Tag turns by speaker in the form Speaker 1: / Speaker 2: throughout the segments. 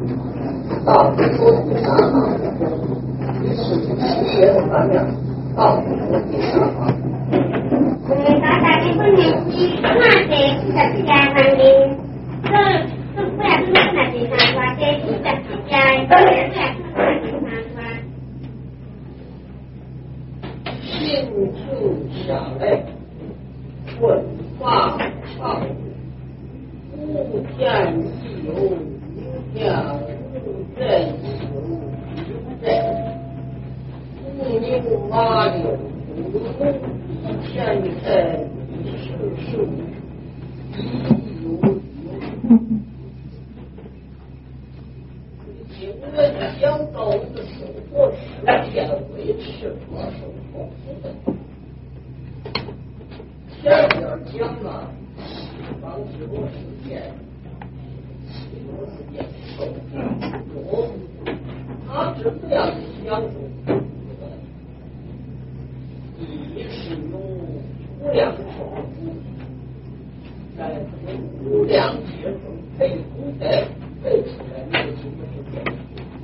Speaker 1: 道不说第三行，于是七月3年，道不说第三行。
Speaker 2: 大家的婚姻是那些47家婚姻，这不要是那些三话，这47家，不要是那三话。
Speaker 1: 心静下来，问话唱，无天亦有，明天无人亦有，有人。不牛马牛，不龙一天天，一世世，一有。今人讲到的生活实践维持多生活前边讲了西方自我实践，西方世界受多，他是这样的享受。一是用无量寿在无量劫中配古代配出来的这个世界。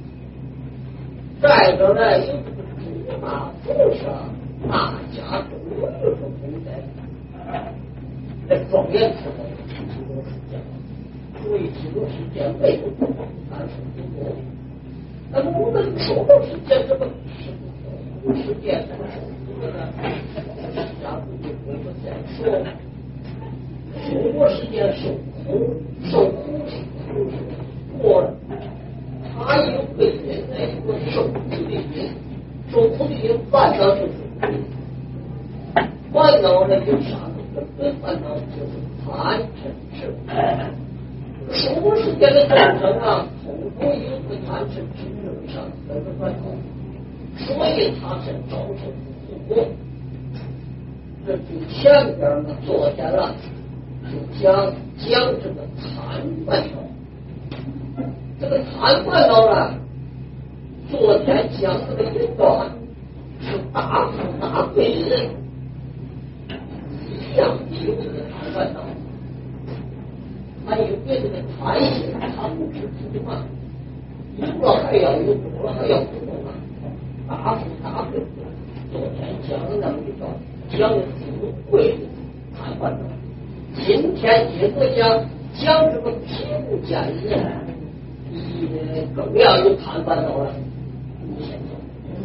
Speaker 1: 再者呢，有这个诸马菩萨大家都有这个古代在庄严之后极乐世界，所以极乐世界没有不光但是不多。那么我们娑婆世界这个世界怎么说？下次我们再说，娑婆世界受苦，受苦是苦过了，他有个人的一个受苦的因，受苦的因烦恼就是苦，烦恼呢有啥呢？根本烦恼就是贪嗔痴。娑婆世界的众生啊，通通有个贪嗔痴上这个烦恼，所以他是造成苦果。这就前边呢，昨天了，就讲这个贪烦恼。这个贪烦恼呢，昨天讲这个一段是大富大贵的人一样有这个贪烦恼，还有别的贪心，他不知足嘛，有了还要有，多了还要不多嘛，大富大贵。昨天讲了那么一段。讲富贵的贪烦恼，今天接着讲这个贫贱人，更要有贪烦恼了。你先说。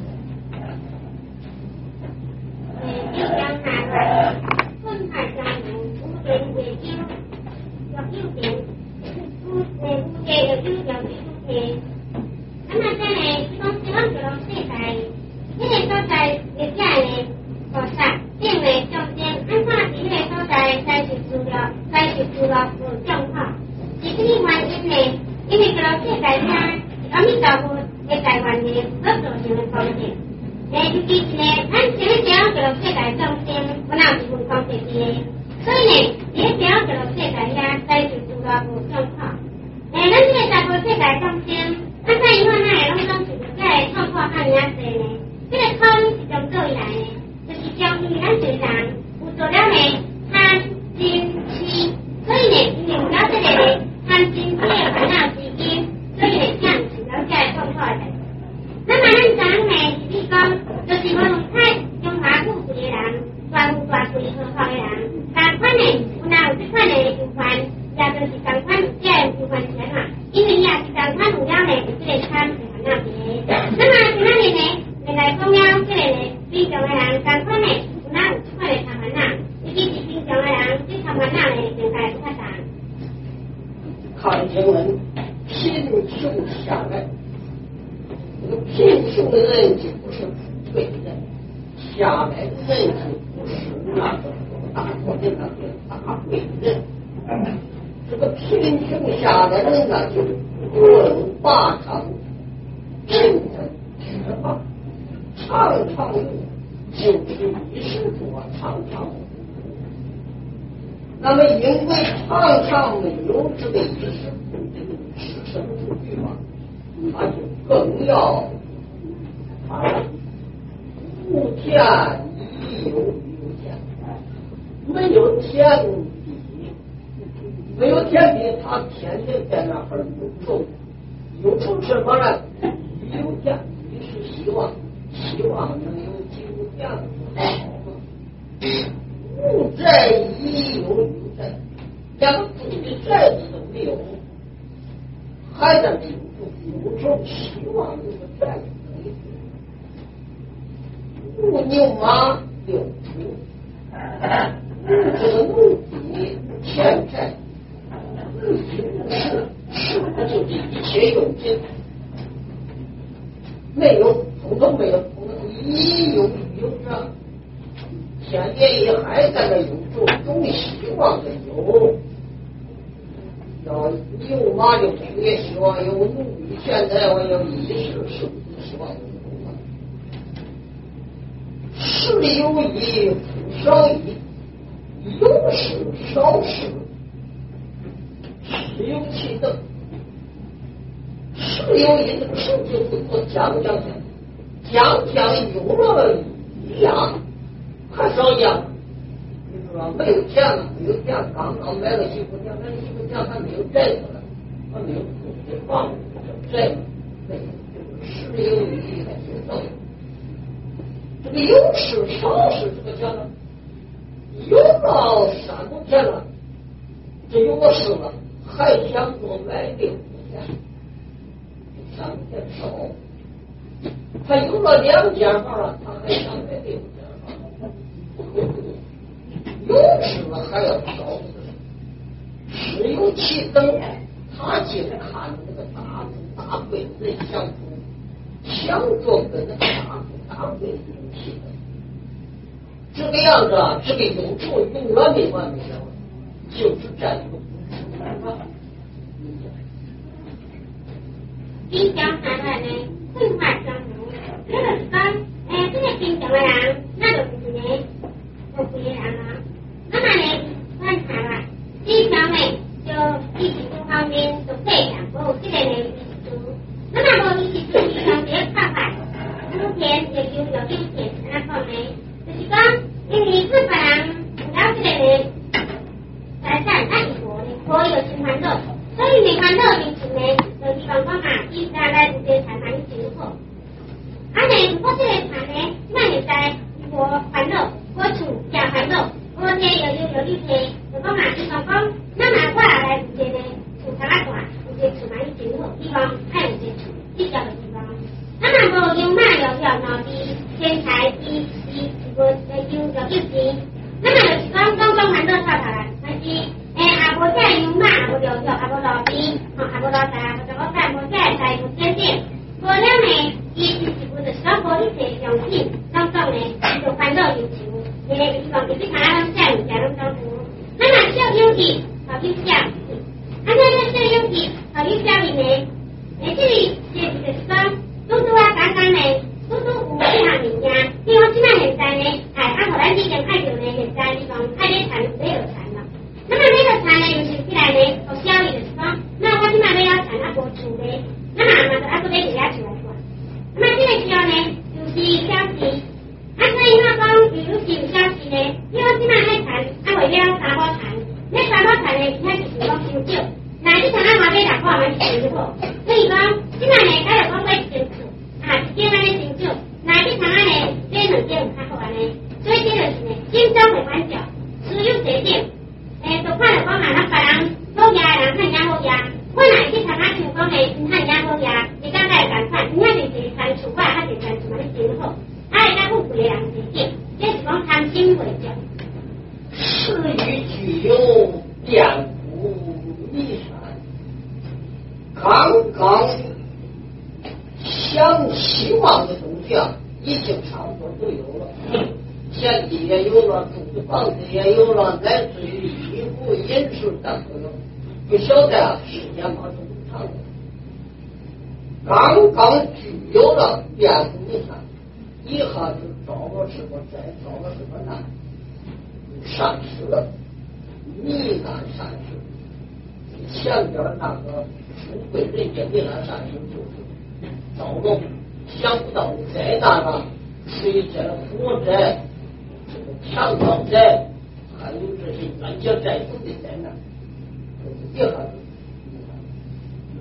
Speaker 2: 就讲那个分派家庭，无人为救，要救病，无界要救要救病。那么在呢，一般希望就让世界，因为所在的家呢，菩萨。因为中间按照这个所在才是除了不状况，是这个原因呢？因为这个世界上阿弥陀佛的在原里所造成的光景，尤其是呢，咱前面讲这个世界中间不能是分光世界，所以呢，也讲这个世界下才是除了不状况。咱这个在世界中间，按照以后那个拢总是在创造汉人多呢，这个空是从哪里来呢？就是将于咱世上有做了呢贪嗔痴，所以呢，因为有了这个呢贪嗔痴的烦恼之因，所以呢，这样是了解创造的。那么咱讲呢，是讲就是我们太中华富贵的人，大富大贵和好的人，同款呢，有哪有这款的有款，也就是同款有这有款钱嘛，因为也是同款有了呢，有这个贪的烦恼的。那么今天呢，来讲了这个呢。平常的人，同款呢，有哪有这块的贪烦恼？尤其是平常的人，这贪烦恼呢，应该不太大。
Speaker 1: 看经文，贫穷下来，这个贫穷的人就不是富贵的人，下来的人就不是那个大国的那个大贵的人。这个贫穷下来的人呢，就论霸场，贫人吃吧。常常有，就是一时多，常常那么因为常常没有这个一时这个吃生之欲嘛，他就更要无天亦有天，没有天地，没有天地，他天天在那儿游走， 有出什么呢？有家也是希望能有酒家的好嘛。无债亦有债，连个自己的债子都没有，还在那有时候希望有个债子可以无牛马有主，这个奴婢欠债，无事是不就这一切用尽？没有，统统没有，一有着。现在也还在那有种希望的有，要牛马就也希望有奴婢，现在我要一时是不是希望有嘛？事有益，福少益，有事少事，事有其等。事有益，这个事就是做讲有了一样。还少讲，你知道没有钱了，没有钱，刚刚买了衣服钱，买了衣服钱还没有债子了，还没有自己的房子，债子没有，事有益还是少有。这个有事少事这个讲呢，有了3亩田了，这有个事了，还想多买6亩田，3亩田少。他有了2间房了，他还想买6间房。有事了还要少事，事有其等。他竟看着那个大贵人想做跟那个大贵人一起的，这个样子啊，这个有仇永远没完没了，就是占有。
Speaker 2: 比较下来呢，文化相同，那个是讲，这个平常的人，那就是呢，不贵人啊。那么呢，观察了，平常呢，就一起多方面都这样，我这个呢一起做。那么我一起做，平常别看法，目前也有点那方面，就是讲，因为日本人了这个呢，在那一国呢，可有循环乐，所以循环乐民族呢。地方讲嘛，伊家来这些产蛮真好。呢，我这个产呢，那也在我烦恼，我厝也烦恼，我这有你听，就讲嘛，地方讲，那么我来这呢，厝较大，这厝蛮真好，地方爱有这厝，这条的地方。那么无牛马有条脑皮，天才有钱。那么就是讲烦恼差来，但是无这牛马，无条条，无脑皮，无老大。我在在不坚定，我了呢，伊是不是小伙子些相信，当中呢就烦恼有求，因为地方就是他们家人家拢照顾，那么小友谊好有家，那小友谊好有家里呢，这里就是讲，多简单呢，多有这项物件，因为现在现在呢，后来已经爱着呢，现在地方爱咧产没有产了，那么没有产呢，就是起来呢，好小的就是讲。那我今晚要产那个厝的，那么那个得给家出来说。那么这个时候呢，就是消息，所以我讲有消息呢，因为今晚爱产，为了3包产，那3包产呢，那就是讲伤少，那你产那买6包嘛是伤好，所以讲今晚呢，他就讲买1间厝，1间安尼伤少，那你产呢，这2间有较好安尼，所以这就是呢，经销会反脚，私有决定，就看了讲嘛，那别人好牙的人看人好牙。我哪去参加情况呢？你看人家好呀，你刚才讲看，你看就是删除啊，他就删除嘛，你真好。人家富贵的人是点，这是讲贪心为着。
Speaker 1: 事与具有遍布弥山，刚想希望的东西啊，已经差不多都有了，田地也有了，住的房子也有了，乃至于衣服、饮食等都有。不晓得啊，时间马上就长了。刚具有了遍布弥山，一下就找了什么灾，找了什么难，善事了，弥难善事。前边那个富贵人家弥难善事就是遭了想不到的灾难啊，水灾、火灾、这个强盗灾，还有这些冤家债主的灾难。一下子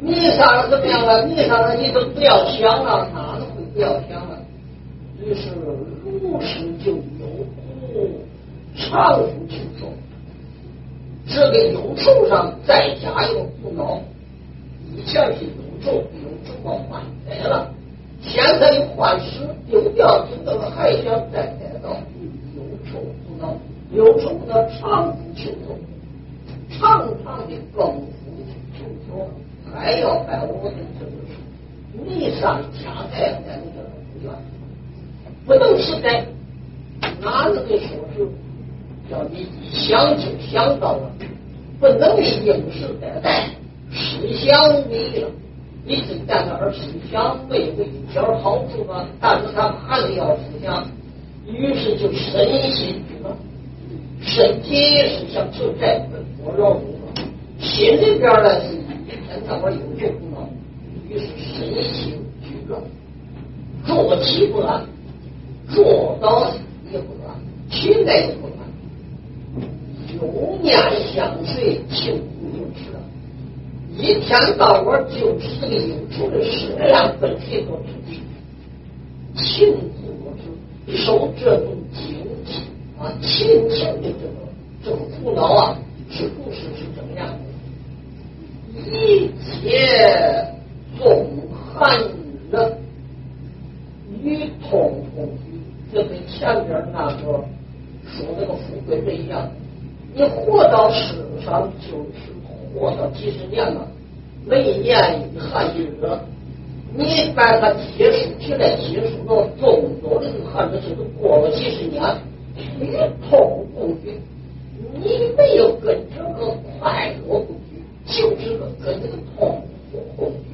Speaker 1: 弥撒了怎么样了？弥撒了你都不要想了，哪能会不要想了？于是如实就有苦常服求受，这个忧愁上再加一个苦恼，以前是忧愁，忧愁到换改了，现在又换时丢掉，这个还想再改到忧愁苦恼，忧愁的常服求受，常常的更服求受，还要把我的这个弥撒加在那个不愿，不能是改，哪能够说是叫你一想就想到了，不能你应时改到，思想没了，你只在那儿思想没有一点好处吧，但是他还是要思想，于是就身心俱了，身体是想求这个多饶恕了，心里边呢是一天到晚有这苦恼，于是身心俱了，坐起不安，坐倒也不安，起来也不安，有念相随，情不有时，一天到晚就是这个有处的事量本身都自己，情自我知，受这种经济啊，亲情的这种苦恼啊，是不是这样的？一切纵含了与痛共居，这跟前边那个说那个富贵人一样，你活到世上就是活到几十年了，每一年一寒一热，你把它结束起来，结束到众多的寒的日子过了几十年，与痛共居，你没有跟这个快乐共居，就是跟这个痛苦共居。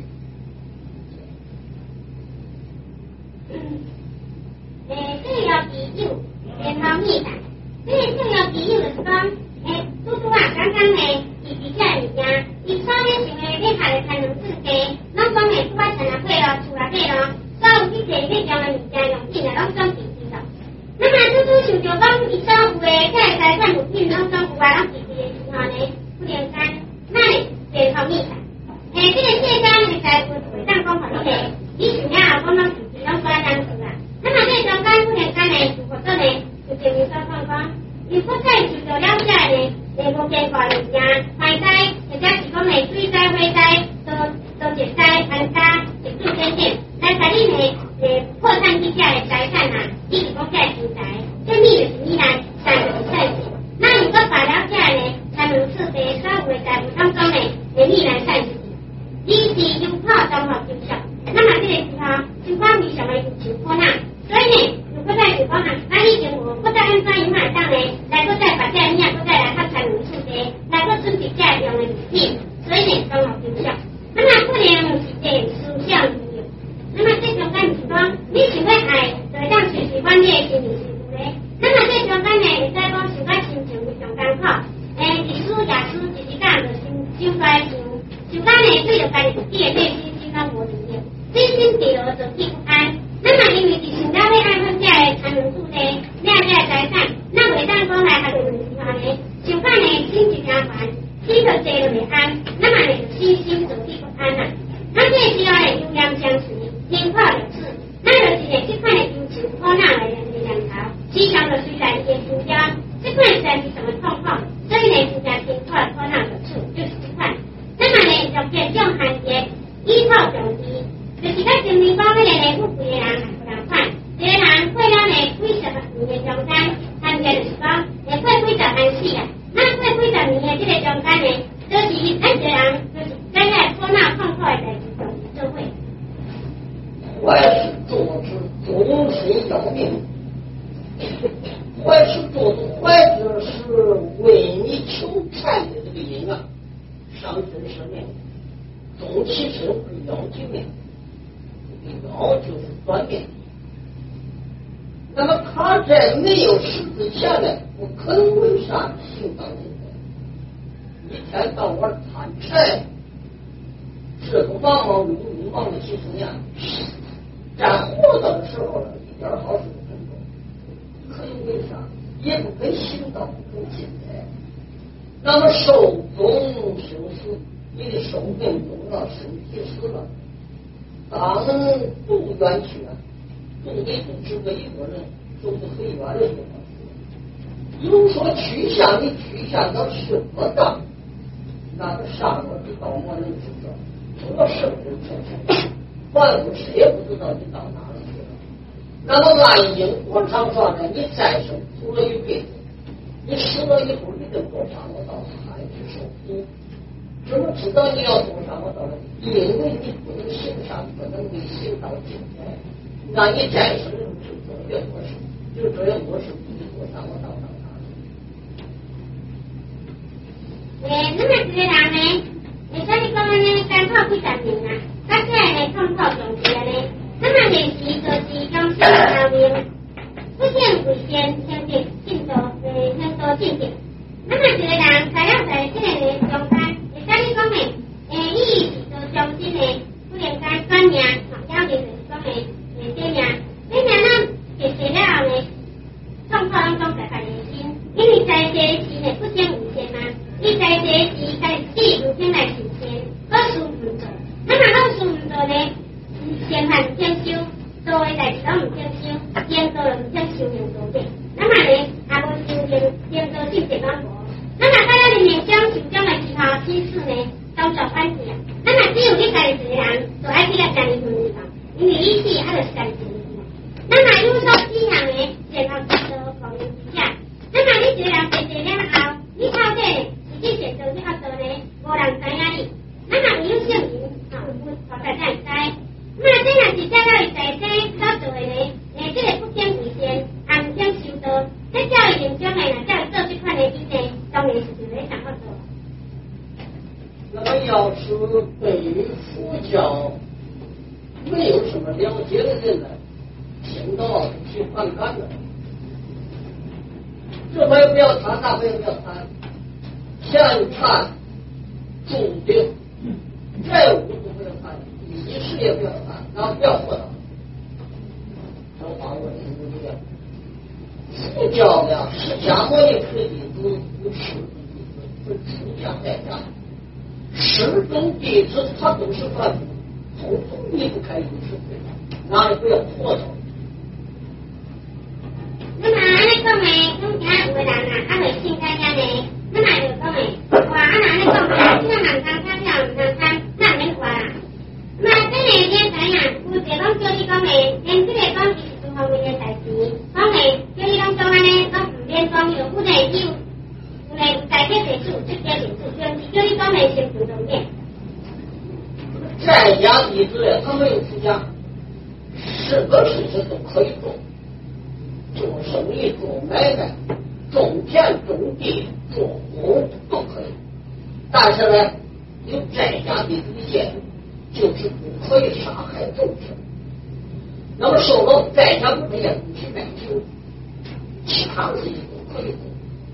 Speaker 2: 这个要比喻，方面的，这个要比喻的是讲，拄拄啊，刚刚呢，是这物件，伊所咧想的你下来才能自家，拢讲的不管钱啊买咯，厝啊买咯，所有去摕你将的物件用品啊，拢总自己咯。那么拄拄想着讲，伊所有的这个财产物品，拢总有啊，拢自己的时候呢，不连干，那呢，这方面的，这个世间的财富会当讲互你的，你想了后，讲拢自己拢抓当住啊。那么这中间不连干呢，或者呢，就正如所讲，如果再受到了解呢，无变化物件，坏灾或者是讲呢水灾、火灾、都热灾、寒灾、一度等等，来甲你呢破产之下的财产啊，你是讲这钱财，这你就是你来赚的赚钱。那如果把了解呢，才能识别所有的财富当中呢，你来赚钱。你是有靠综合优秀，那么这个时候就讲你上的就可能。所以呢，如果再是讲啊，以前我再按照影响上呢，来个再把这物件，再来较才能处理，来个准备这样的物品，所以呢，综合优秀。那么可能是这思想力量。那么这中间是讲，你想要爱，就当随时管你的心情是有的。那么这中间呢，会使讲想到心情非常艰苦，日思夜思，一时间就想来想，想到呢，对着家己自己的内心心中无力量，身心疲劳，就气不安。那么因为是想到要爱分这个才能处理，这个财产，那袂当讲来还是问题后呢，想讲呢心情麻烦，气头坐就袂安，那么呢就身心就气不安啦。那这个时候呢，有念相随，年快了事，那就是呢这款的忧愁苦恼来源的源头，时常就随在伊的心中，这款实在是什么痛苦，所以呢真正辛苦的苦恼的处就是这款。那么呢用这种行业依靠重视。就是甲前面讲迄个呢，富贵的人还不同款，一个人过了呢几十年的中间，行业就是讲，过几十年死啊，那过几十年的这个中间呢，就是咱一个人就是在那苦恼痛苦的代志中做伙。
Speaker 1: 坏事做之，终身要命。坏事做之，坏事是为你求财的这个因啊，伤身生命，终其身而要其命。要就是短命，那么他在没有死之前呢，不肯为善，行当正的，一天到晚贪财，这个忙忙碌碌忙了几十年，在活着的时候呢，一点好事不肯做，不肯为善，也不肯行道，不肯进财，那么寿终生死，你的寿命中啊身体死了，当不远去啊，不得不只为一个人走得很远的地方。有说去向，你去向到什么道？那个上面的道我能知道，除了圣人才知道，万物谁也不知道你到哪里去了。那么按因果常说呢，你再生活了一辈子，你死了以后，你得走上我道还去受苦。怎么知道你要走上我道呢？因为你不能行善，不能为行道尽来。那你再生就做这恶事，就这样恶事，你走上我道到哪里？
Speaker 2: 那么这个人呢？你说你讲呢，干泡几十年啊，到现在呢，痛泡上去了呢。那么年时就是将性寿命，不见为先，先进进度先多进行。那么这个人材料在这个呢中间，你说你讲呢？你是做中心呢，不应该转命，要就是讲呢，这命呢，就是了呢，痛泡当中在发心，因为在这时呢，不见为先嘛。你在这时该自有先来实现恶事不做，那么恶事不做呢，先犯先修，做的代志都唔先修，先做唔先修行做的，那么呢，也无修行，先做进行安无。那么大家的面相受中的其他亲事呢，都做反事啊。那么只有你家己一个人，就爱去个家己分地方，因为伊是还就是家己分地方。那么有所指向呢，然后就讲一下。那么你一个人做了后，你到底？你选择这个做呢，无人知影你。那么有姓名，有大家才会知。那么这若是叫到伊在这所做的呢，这个不见为先，也唔想修道，这教育人中的呢，叫伊做这款的事呢，当然是就会上好做。
Speaker 1: 那么要是对于佛教没有什么了解的人呢，听到挺反感的。这回不要谈，那回不要谈。天禅注定，债务都不要谈，仪式也不要谈，然后不要做到。这话我听不对。佛教的释迦牟尼佛的弟子不是出家在家，十种弟子他都是凡夫，统统离不开仪式会，哪里不要活着？
Speaker 2: 那么安尼讲呢，从前有个人啊，他会信大家呢。那么就讲诶，话啊那你讲诶，这个人参参了，人参那免话啦。那这个天知影，有一个讲叫你讲诶，连这个讲是诸方面的代志，讲诶叫你讲安尼，讲唔免讲有有代表地主，直接领主，就是叫你讲诶先主动点。
Speaker 1: 在家弟子他没有出家，什么事情都可以做，做生意、做买卖、种田、种地。做活都可以，但是呢，有在家弟子的戒律，就是不可以杀害众生。那么受到在家不可以不去买酒，其他事情都可以做。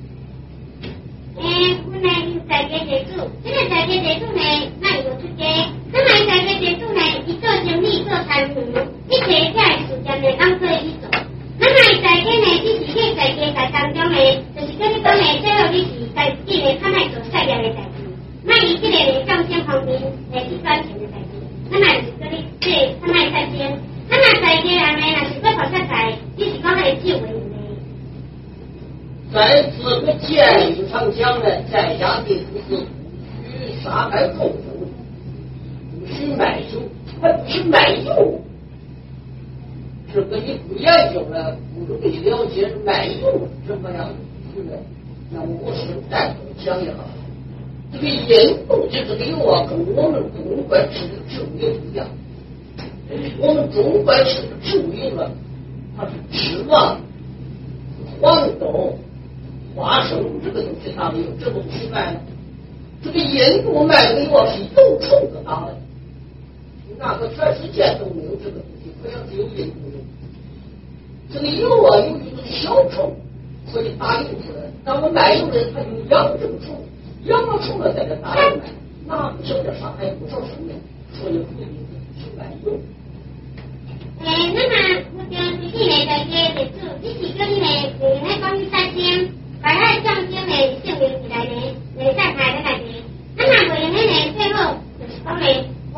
Speaker 2: 本来有在家地主，这个在家地主呢，那有出家，那么在家地主呢，伊做生意做产业，一切这事情呢，都可以去做。那么在家呢，只是去在家在当中呢，就是叫你讲呢，最好你是在自己呢，较卖做事业的代志，卖以这个呢上升方面去赚钱的代志。那么就是叫你这较卖在先，那么在家人呢，若是要发财财，只是讲来救为呢。
Speaker 1: 在这个建议上讲呢，在家弟子是不许杀害众生，不许卖酒，还不许卖油。这个你不研究了，不容易了解卖油怎么样子的。那我是单独讲一下，这个印度的这个油啊，跟我们中国吃的植物油不一样。我们中国吃的植物油呢，它是芝麻、黄豆、花生这个东西它没有，这东西卖了。这个印度卖的油是油虫子打的，那个全世界都没有这个东西，好像只有印度有。这个油啊，有一种小虫可以打油出来，但我卖油的人他就养这个虫，养了虫了在这打油卖，那不晓得伤害多少生命，所以不一定去卖油。
Speaker 2: 那么我就自己呢，在这地主，只是叫你呢，那讲你三天，把它象征呢姓名起来呢，在台的感觉。那么为了呢，最后就是讲呢，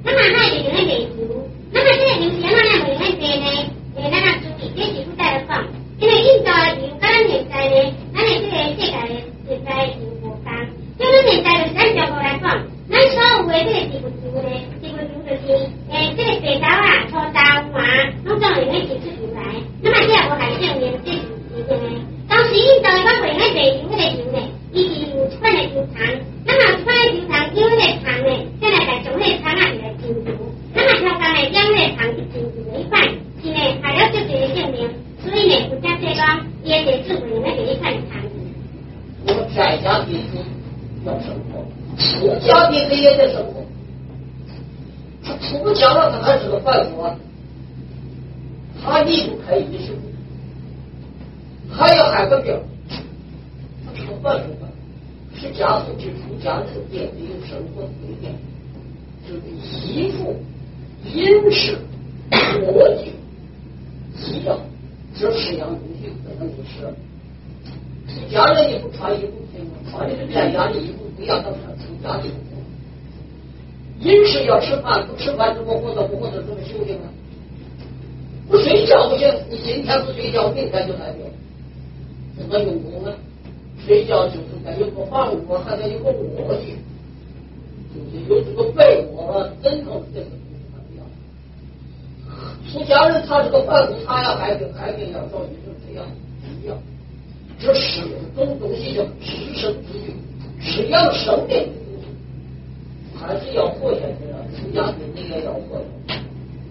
Speaker 2: 那么它就用来卖油，那么这个油是安怎样卖用来卖呢？咱要注意，这是古代来讲，因为印度的油跟咱现在呢，咱的这个世界的现在油无同，因为现在就是咱中国来讲，咱所有的这个植物油呢，植物油就是这个白豆啊、土豆啊，拢总用来提出油来，那么这也无害证明这是是真的。当时印度的我卖用来卖油那个油呢，伊是有一款的油糖，那么有一款的油糖，因为那个糖呢，再来把种那个糖啊就来蒸油，那么调工呢将那个糖是蒸油的一半，是呢还要足够的证明，所以呢有加这讲，伊的地质为那个一款糖。
Speaker 1: 我们在家弟子要生活，出家弟子也得生活。他出家了，他还是个犯法，他离不开衣食，还要害个病，他是个犯法。是家父之出家人也得有生活规定，就是衣服、饮食、活计、医药这4样东西不能不吃。出家人也不穿衣服行吗？穿的是在家的衣服，不要到穿出家的衣服。饮食要吃饭，不吃饭怎么活着？不活着怎么修行啊？不睡觉不行，你今天不睡觉，明天就来病，怎么用功呢？睡觉就是得有个房屋，还得有个卧具，就是有这个被窝了，枕头这个东西很重要。出家人他这个饭屋，他要害病要找医生这样一样。这4种东西叫自生自育，是养生命的东西，还是要活下去了。出家人你也要活下去。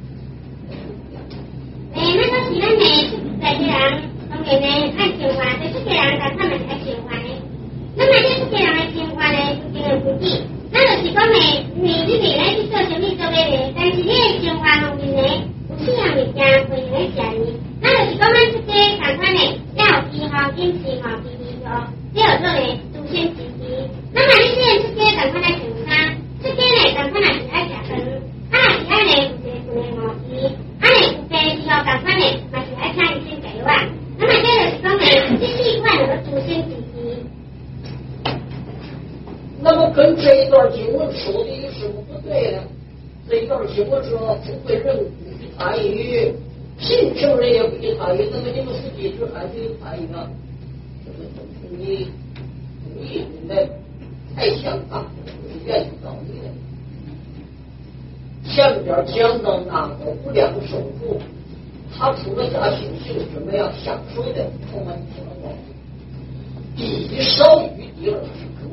Speaker 2: 那个是咱呢，在这人当然呢爱生活，在出家人但他们是爱生活的。那么这出家人的生活呢，就这个规矩。那就是讲呢，你未来去做什么做咩，但是你的生活方面呢，有4样物件会用来食的。那就是讲咱出家同款呢，要有医学、饮食和医疗，这有做呢祖先自己。那么你现在出家同款来穿衫，出家呢同款也是爱食饭，是爱呢有一个饭的医，有病医学同款呢，嘛是爱请医生解药。那么这就是讲呢，这4款有个祖先自己。
Speaker 1: 那么跟这一段经文说的有什么不对呢？这一段经文说富贵人不许参与，贫穷人也不许参与，那么你们实际是还是有参与啊？就是从你故意的太想当，就是愿意造你的。前边讲到那个无量寿佛，他出了家修行是没有享受的，同我们听了过。第一少欲，第2是格。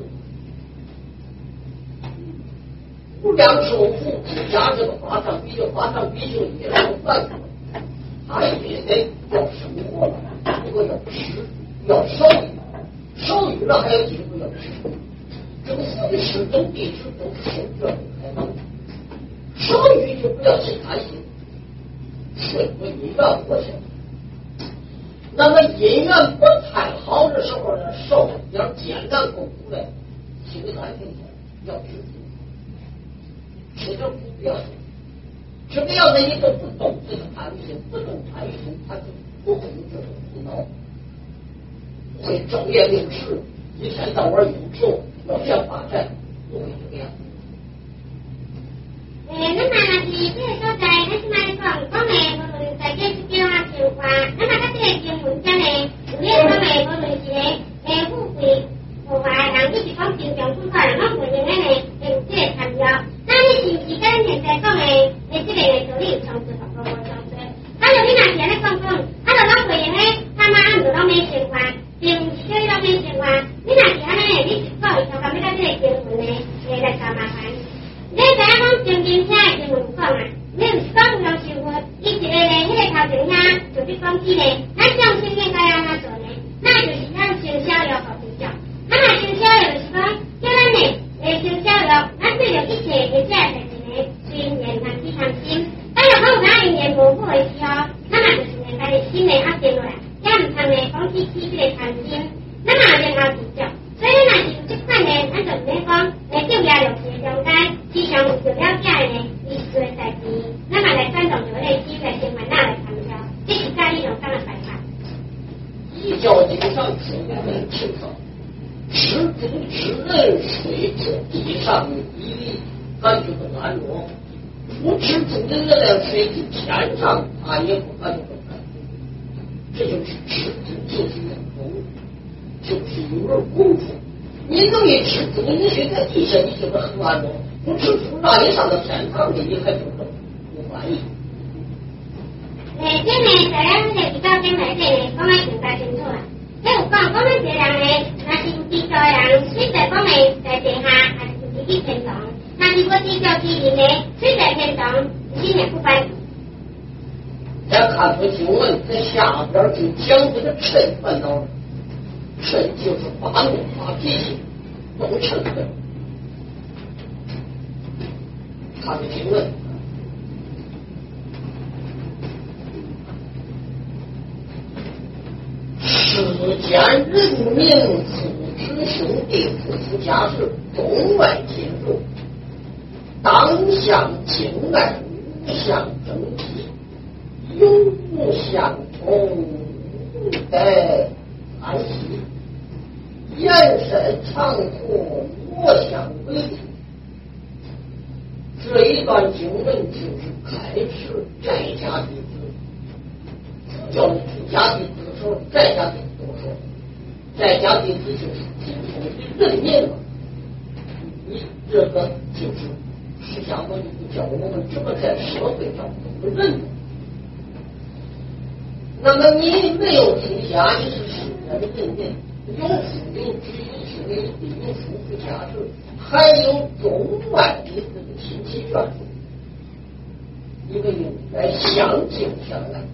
Speaker 1: 无量寿佛出家这个法上比就也是犯法，他也得要生活了，不过要吃，要少欲了还有几个要吃。这个40种地址都是先这开放，少欲就不要去贪心，顺着因缘活下去。那么因缘不太好的时候呢，受点艰难困苦的，心态挺好，要知足。吃点苦不要紧，什么样的你都不懂这个贪心，不懂贪心，他就不会有这种苦恼，不会昼夜令事，一天到晚忧愁，要想发展，不会这个样子。
Speaker 2: 那么是这个所在，咱是来讲，讲呢，无论在这出家啊生活，那么咱这个经文讲呢，有咧讲呢，无论是咧富贵富华人，你是讲贫穷苦快人，拢袂用咧呢，有这个参照。那你是不是跟现在讲的这个道理有相似，或无相似？啊，就你若是安尼讲，就拢袂用咧，他妈就拢没生活，并不是叫你拢没生活。你若是安尼，你是讲伊头讲要到这个经文呢，来找麻烦。你知影讲正经听的经文讲啊，你唔是讲有人生活，伊一个呢，迄个头前遐就去讲起咧，咱上生应该安怎做呢？那就是咱先逍遥和比较。那么先逍遥就是讲，叫咱呢。先逍遥，咱对着一切的这代志呢，虽然谈起谈心，但若讲有哪因缘无好的时候，那么就是呢，家己心呢压定落来，也唔通呢讲起这个谈心，那么然后比较。所以咱若是有这款呢，咱就唔免讲，就业落去的中间，时常有了解的呢，艺术的代志，那么来转动着类基来生活，那来参照，这是家己用干的办法。
Speaker 1: 一教经上说的很清楚。吃足之人睡着地上一粒，咱就是安乐。 不吃足的热量飞进天上，他也不敢动弹。这就是吃足，就是用功，就是一门功夫。你能一吃足，你睡在地下，你觉得很安乐；不吃足，让你上到天堂去，你还觉得不满意。
Speaker 2: 这呢，在咱这个比较经内底呢，讲得更加清楚啦。你有讲一个人呢，若是有知足的人，虽在讲的在地下，还是有去天堂；若是无知足之人呢，虽在天堂，心也不翻。
Speaker 1: 再看出经文，在下边就讲这个嗔烦恼。嗔就是发怒、发脾气、动嗔恨。看出经文。世间人民父子兄弟夫妇家事中外皆如，当向敬爱，无相争击，有无相同，不得安息。言身长阔，莫相违逆。这一段经文就是开始在家弟子，叫你出家弟子的时候，在家弟子都说，在家弟子就是普通的人民嘛。你这个就是释迦牟尼教我们怎么在社会上做人。那么你没有出家，你是世间的人民。有父有子有兄有弟有夫妇家事，还有中外的这个亲戚眷属，你们应该相敬相爱，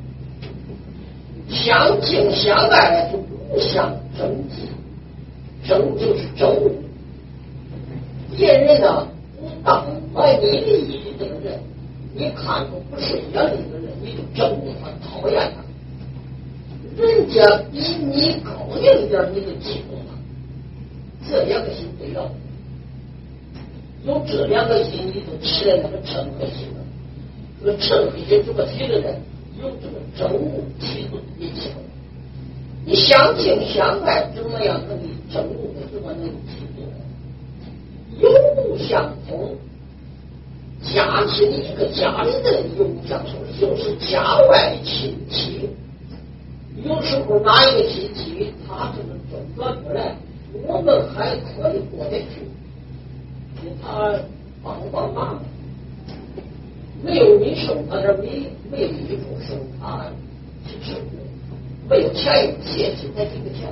Speaker 1: 相敬相爱就不相争击，争就是争误。别人呢不当怀你利益的这个人，你看着不顺眼的这个人，你就争误他，讨厌他。人家比你高明一点，你就嫉妒他。这两个心对了，有这两个心，你就起来那个嗔和心了。这个嗔和心怎么起来呢？有这个争误嫉妒一起来。你相敬相爱，怎么样能你争误的？怎么能嫉妒呢？有无相同，家庭一个家里的有无相同，就是家外亲戚。有时候哪一个亲戚他这个周转不来，我们还可以过得去，给他帮帮忙。没有你生他这没有衣服生他去吃苦，没有钱有借去才这个钱。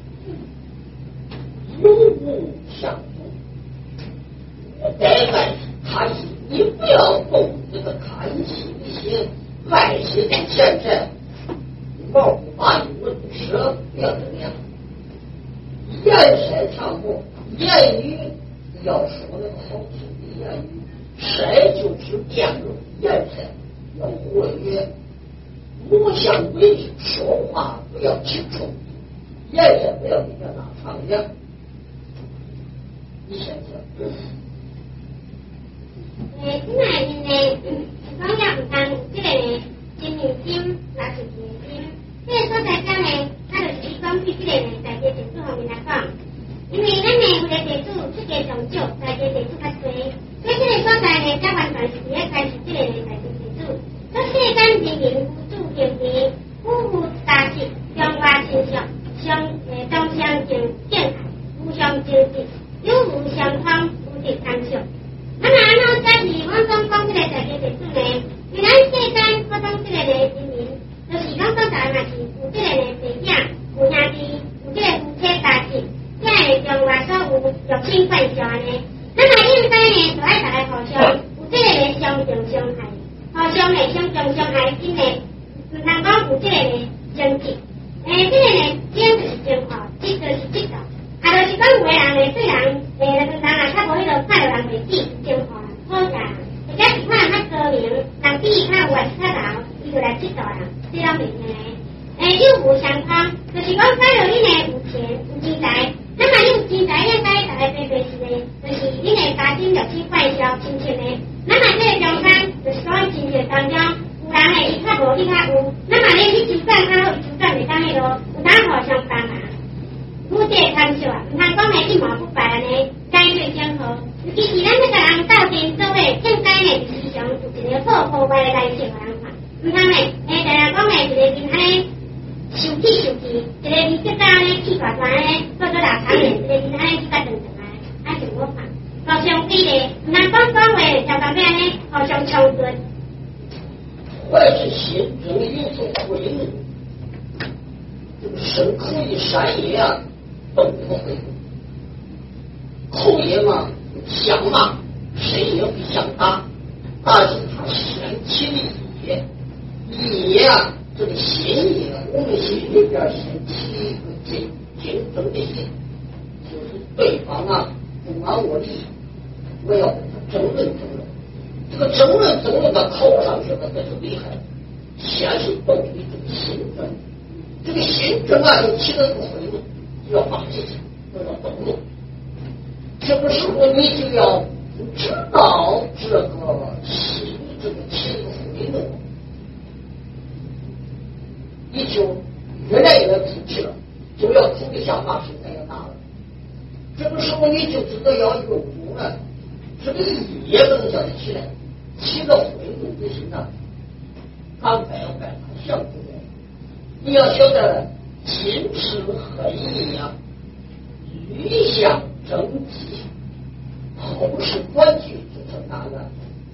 Speaker 1: 有无相同，该爱看心，你不要动这个看心的心，爱心的钱财。毛不把你问舍，不要这个样。言身长过，言语要说那个好听的言语，身就是面容，言身要活跃，莫相违逆，说话不要轻重，言身不要比较拉长点。你想想。
Speaker 2: 今仔日呢，讲要唔通这个呢，真认真，那是真心。这个所在讲呢，它就是讲对这个呢，在地地主方面来讲，因为咱呢有个地主出家上少，在地地主较多，所以这个所在呢，才完全是伫咧开始这个呢，在地地主。所以世间人民互助平平，夫妇大事，相外亲属，相相敬敬，互相争执，有无相通，无敌相属。那么安怎才是我讲这个在地地主呢？因为咱世间我讲这个呢，人民。就是讲所在嘛是有这个呢弟兄、有兄弟、有这个夫妻大事，这个中外所有六亲关系安尼。那么应该呢，就爱大家互相有这个呢相敬相爱，互相呢相敬相爱，真呢唔通讲有这个呢争执。这个呢讲就是正好，这就是这道。就是讲有个人呢对人人啊较无迄个快乐人袂记正好好啥，或者是看人较高明，人比伊较有较老，伊就来这道人。这样明呢，有无相通，就是讲假如你呢有钱有钱财，那么你有钱财应该大家做做事呢，就是你的家庭六亲关系亲戚呢，那么这个中间就是讲亲戚当中有人呢伊较无你较有，那么你周转较好，周转袂当迄落，有当互相帮忙，互借参照啊，唔通讲呢一毛不白呢，该对相合，尤其是咱这个人斗阵做伙，应该呢就是常一个好破坏的来笑人看，唔通咧，常常讲咧一个人安尼受气，一个人即早咧气大大咧，做做大场面，一个人安尼去甲正常啊，啊就我看，互相比咧，唔通讲话，就当面咧互相冲突。
Speaker 1: 或者是心中有所悔怒，这个身口意善业啊，都不悔怒。口业嘛，想骂谁也不想打，但是他先起的业啊，这个心业，我们心里边先起一个竞争的心，就是对方啊不满我利，我要跟他争论。这个争论到口上去了，这是厉害。先是动力这个心争，这个心争啊，就起了个悔怒，就要发脾气，就要动怒。这个时候你就要知道这个心这个起了悔怒，你就越来越出气了，就要口里下骂，声音要大了。这个时候你就知道要用功了，这个也不能叫它起来。起了悔怒的心呢，赶快要拜他相公的。你要晓得，今世恨意啊，欲相争击，后世管局就成大了。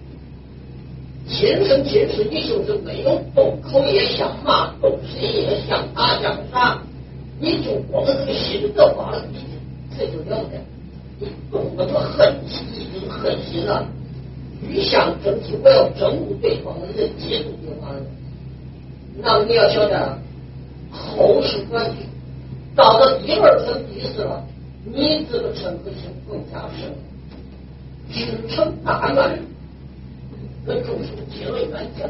Speaker 1: 今生你就是没有动口也想骂，动身也想打想杀，你就光这个心得发了脾气，这就了得。你动了这恨气，已经恨心了。欲相争击，我要争误对方的人，揭露对方的人。那么你要晓得，后世管局到了第二层第四了，你这个称和性更加深，只成大愿，跟众生结了冤家，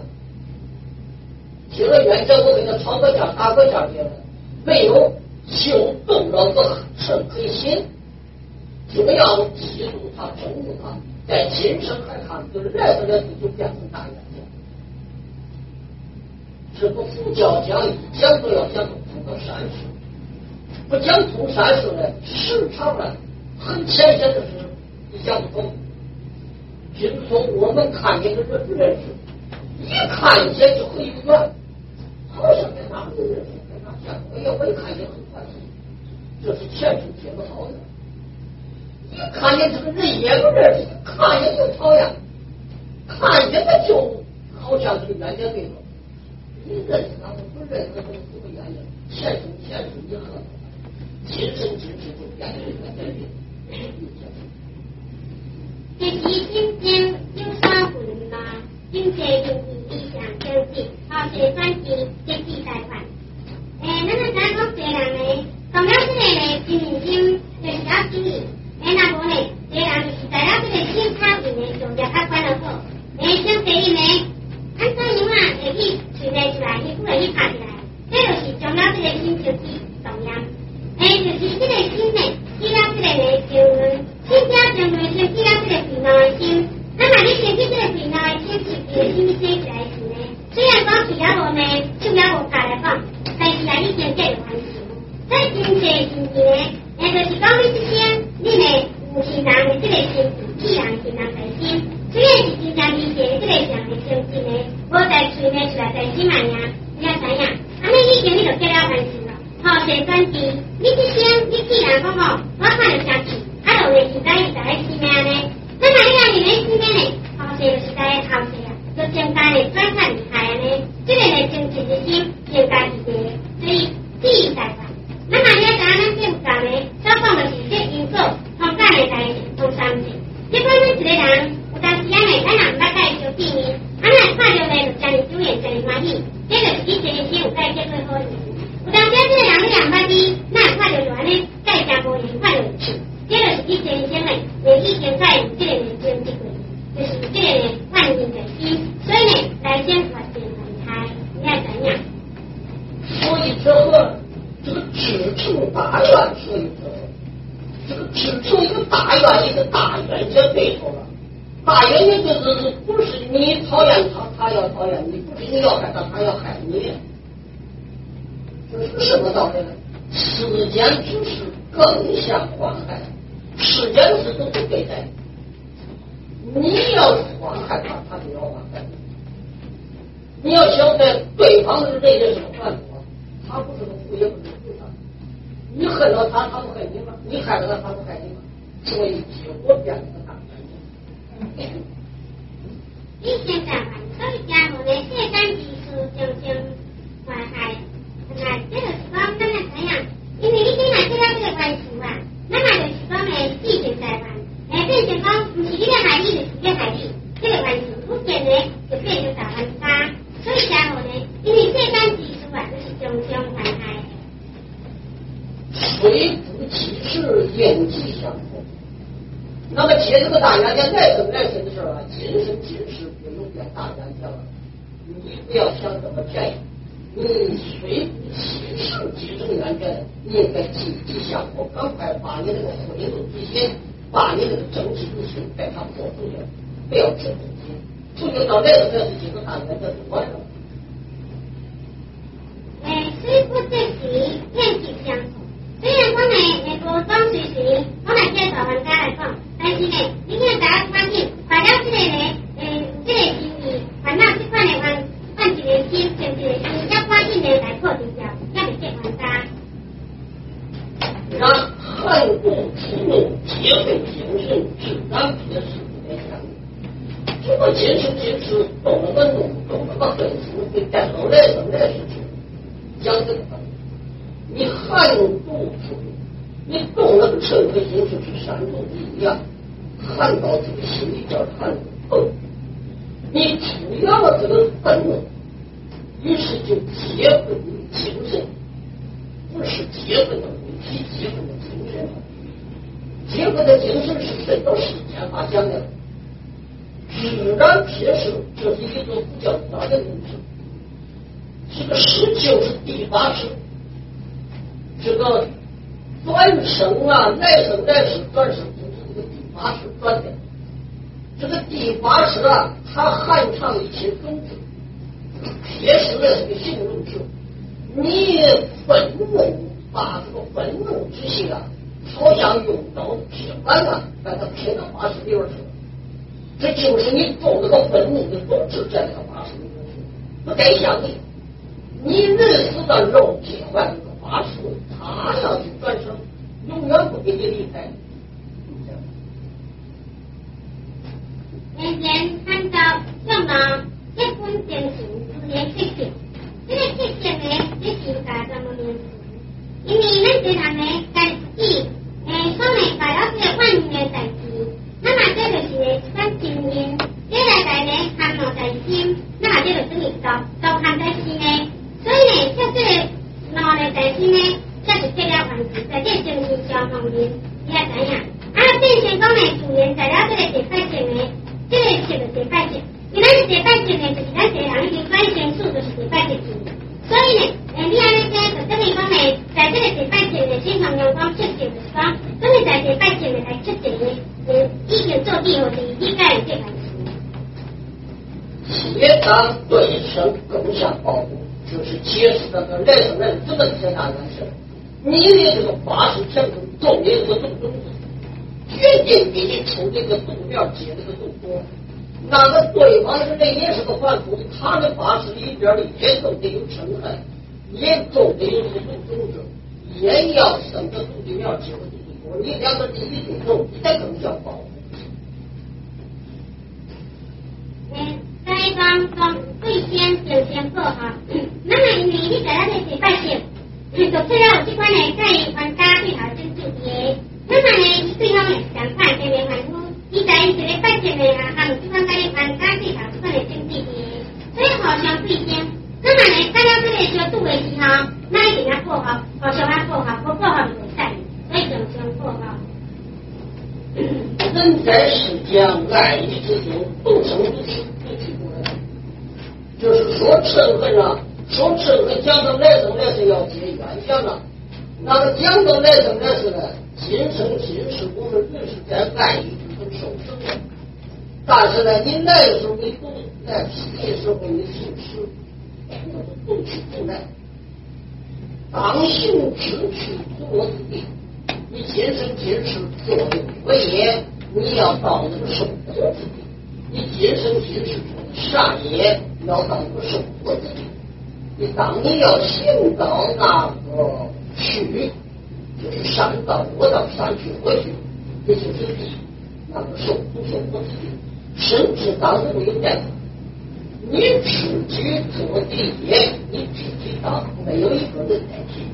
Speaker 1: 我给他抄个架打个架别人，没有就动了个称和心，就要记住他，争误他。在今生来看，就是来不了就变成大冤家。这个佛教讲义讲都要讲通个善事，不讲通善事呢，时常呢很浅显的事你讲不通。比如说我们看见这个不认识，一看见就很有缘，好像跟哪个认识，跟哪见过，我一看见很欢喜，这是前世结不好的。一看见这个人也不认识，看见就讨厌，看见他就好像是个冤家对头。你认识他，不认识他，怎么冤家？前世以后，今生就变成冤家对头。
Speaker 2: 这是心经有所悔嘛，并且用意想争执，后世转机结记贷款。咱们讲多人呢，同样这个呢，真认心就是要注意。那无呢？这人就是在了这个心草里面，就要他管得好。像这里呢，按怎样啊？会去传递出来，伊不会去拍出来。这就是将了这个心就去动摇。就是这个心呢，起了这个呢评论，先加评论，先起了这个评论的心。那么你先去这个评论的心是这个心写起来时呢？虽然讲嘴也无呢，手也无拍来讲，但是啊，你先这个关系。所以真切真切呢，就是讲你这些。你呢有心人的这个心，气人心人在心，虽然是真正理解这个人的心智呢，无在吹呢出来在心嘛呀，你要知影，尼以前你就结了关系了，后世转机，你这些你气人讲哦，我看着生气，落来是在心命呢，那么你若认为心命呢，后世就是在后世啊，就增加呢转较厉害啊呢，这个呢真切的心增加一个，所以记忆在吧。那么你要知影咱这不讲呢，所讲就是这因果同干的代志同三者。这本身一个人有当时啊呢，咱若唔捌甲伊相见面，咱看到呢就真是主演，真是欢喜，这就是你这个心有甲伊结做好意思。有当时啊，这个人你若唔捌你，咱看到就安尼，甲伊真无缘，看到就气，这就是你真心呢，已经在有这个人经历过，就是这个人万年在心，所以呢，来先发现很开，你要怎样？
Speaker 1: 所以这个。这个只成大愿，所以这个只成一个大愿，一个大冤家对头了。大冤家就是不是你讨厌他，他要讨厌你；不是你要害他，他要害你。这是什么道理呢？世间之事更像祸害，世间事都不对待。 你要是祸害他，他就要祸害你。你要晓得对方的人也是个犯错，他不是个富也不是个富的，你恨了他，他不恨你吗？你害了他，他不害你吗？所以结果变成大干净。
Speaker 2: 你现在所以家伙呢，这单技术常祸害，那这个是讲咱们怎样？因为你今来接到这个关系啊，那么就是讲呢，事情在办，变成讲不是你的害你，就是你的害你，这个关系不变呢，就变成大冤家。所以家伙呢，因为这单技术啊，就是常祸害。
Speaker 1: 水不其事，应激相同。那么接这个大冤家来生的事啊，今生今世不用变大冤家了。你不要想这么便宜，你虽不其事结成冤家，你应该积极向后，赶快把你那个婚姻之心，把你那个正直之心给他破出去，不要吃自己。出去到来生结成大冤家就完了。
Speaker 2: 虽不知己，愿其相同。虽然讲呢，无当随随，我来介绍玩家来讲，但是呢，你要大家发现，大家这个呢，这个心意，烦恼这款的换一个心，换一个心，要赶紧的来破除掉，要不结玩家。
Speaker 1: 那恨恶之怒，结会精神，自然撇是不能相应。如果今生今世动了个怒，动了个恨心，会带到来生来世去。讲这个道理，你恨妒之怒，你动了个嗔和心就是山中一样，看到这个心里叫恨怒，你出扬了这个愤怒，于是就结婚于精神，不是结婚的问题，结婚的精神。结婚的精神是神道世间法讲的，自然撇是，这是一个不叫大的东西。这个十就是第八识，这个转生啊，来生来世转生就是这个第八识转的。这个第八识啊，它含藏一些种子，撇是的这个形容词。你愤怒，把这个愤怒之心啊，好像用刀劈完了，把它劈到八识里边去了。这就是你种这个愤怒的种子在这个八识里边去，不该想你。你认识的肉体换这个八识，他要去转生，永远不给你离开。
Speaker 2: 人间按照用到一般正常自然缺陷，这个缺陷呢，你是大怎么面子？因为咱这人呢，家自己所内搞了这个万年的代志，那么这就是咱经验，这个代呢含落在心，那么这就等于都含在心呢。所以呢，像这个脑的代志呢，这是这个问题，在这精神上方面，你要怎样？变成讲呢，自然在了这个第八识呢，这个是第八识，因为咱第八识呢，就是咱这人已经转生数就是第八识字，所以呢，你安尼讲就等于讲呢，在这个第八识呢，经常用讲出现就是讲，等于在第八识呢来出现呢，已经做第二次理解这个事。
Speaker 1: 也当对生更相保护。就是揭示那个来生来这么天大的事，你的这个八识天空种的这个种子，决定给你出这个种苗结这个种果。那个对方是人也是个凡夫，他的八识里边的也种的有嗔恨，也种的有这种种子，也要生个种的苗结个种的果。你两个第一对种，才更相保护。
Speaker 2: 再讲对先就先做哈，那么因为你在那个第八识，就出了这款呢，在玩家对头真注意。那么呢，对方呢想快这边反复，你在这个八识呢啊，他们这款在玩家对头这款呢真注意，所以好像对先。那么呢，大家这个就度的时候，那一定要过好，好像要过好，不过好就散，所以就先过好。
Speaker 1: 人在世间爱意之心，不生不死，不去不来。就是说嗔恨啊，说嗔恨讲到来生来世要结冤相啊。那么讲到来生来世呢，今生今世我们人是在爱意之中受生的。但是呢，你来的时候你不来，去的时候你行事，不去不来。当行之去陀罗斯地，你今生今世做的恶业，你要到那个受苦之地。 你今生今世善业要当个守护者，你当你要行到那个去，就是善道恶道善去恶去，这就是地那个守护之地，甚至当这个有变化。你自己做的业，你自己当，没有一个人代替。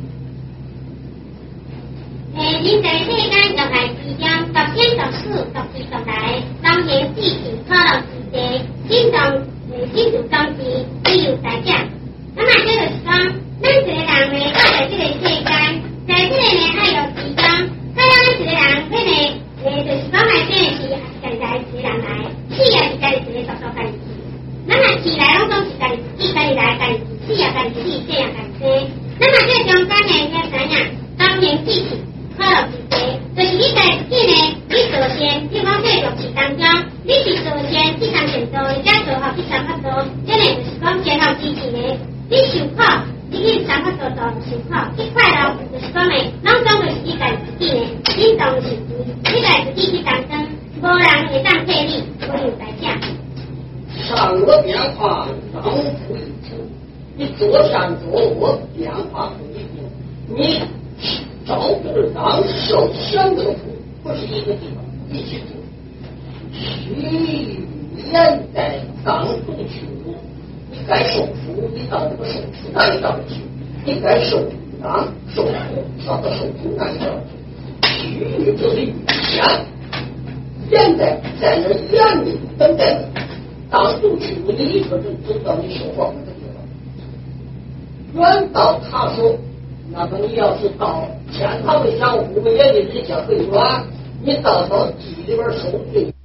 Speaker 2: 現在世間入嚟自將，獨先獨事，獨事獨禮，當然事情可能自己，先做當時，只要大家。咁啊，即係講，咱一個人呢，到嚟這個世間，在這個呢愛有自將，睇到咱一個人，佢呢，就是講來這是家己一個人來，死也是家己一個獨獨家己。咱啊，起來攏總是家己自己，家己來，家己死也家己死，生也家己生。咱啊，這中間呢，要知影，當然事情。可能是就是你家自己呢，你做善，比如講這六事當中，你是做善去三善道，或者做好去三法道，這呢就是講前後之前呢，你受苦，你去三法道做受苦，你快樂就是講呢，攏總就是你家自己呢，你當是你家自己去當真，無人會當替你，無有代價。
Speaker 1: 善惡變化當不一致，你做善做惡變化不一定，你。找不当受相的苦，不是一个地方一起做。去年代当不去路，你该受苦，你当不受苦，那你当不去；你该受当受苦，当不受苦，那你当不去。去就是语言，现在在那眼里等待你，当不去路，你一个人走到你说话的地方。远到他说。那么你要是到天堂的想5个月的人家会远，你到地里边受罪。